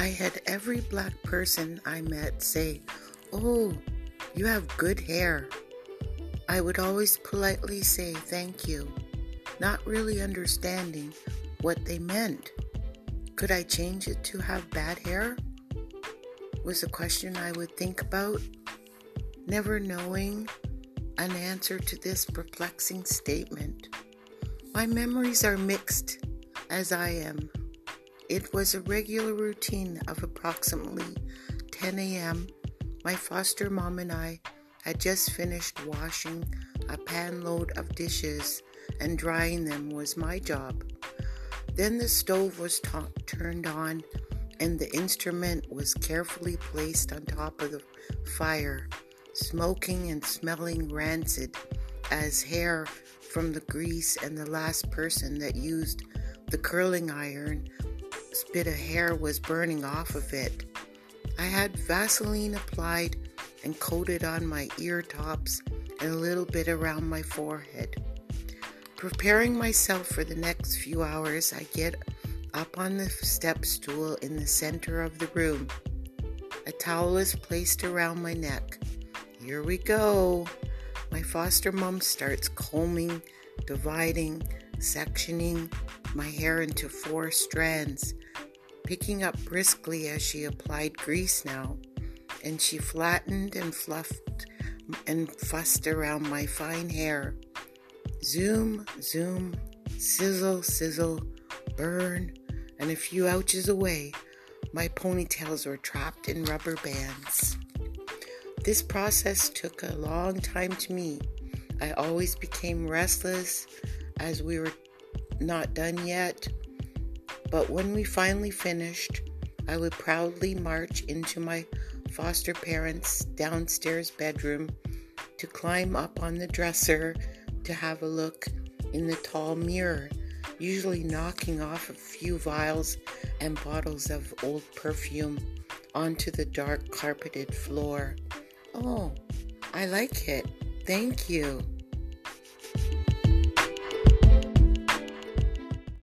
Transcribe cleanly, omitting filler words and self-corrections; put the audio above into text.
I had every black person I met say, "Oh, you have good hair." I would always politely say thank you, not really understanding what they meant. Could I change it to have bad hair? Was a question I would think about, never knowing an answer to this perplexing statement. My memories are mixed, as I am. It was a regular routine of approximately 10 a.m. My foster mom and I had just finished washing a pan load of dishes, and drying them was my job. Then the stove was turned on, and the instrument was carefully placed on top of the fire, smoking and smelling rancid as hair from the grease, and the last person that used the curling iron bit of hair was burning off of it. I had Vaseline applied and coated on my ear tops and a little bit around my forehead. Preparing myself for the next few hours, I get up on the step stool in the center of the room. A towel is placed around my neck. Here we go. My foster mom starts combing, dividing, sectioning my hair into 4 strands, picking up briskly as she applied grease now, and she flattened and fluffed and fussed around my fine hair. Zoom, zoom, sizzle, sizzle, burn, and a few ouches away, my ponytails were trapped in rubber bands. This process took a long time to me. I always became restless as we were not done yet, but when we finally finished, I would proudly march into my foster parents' downstairs bedroom to climb up on the dresser to have a look in the tall mirror, usually knocking off a few vials and bottles of old perfume onto the dark carpeted floor. "Oh, I like it. Thank you."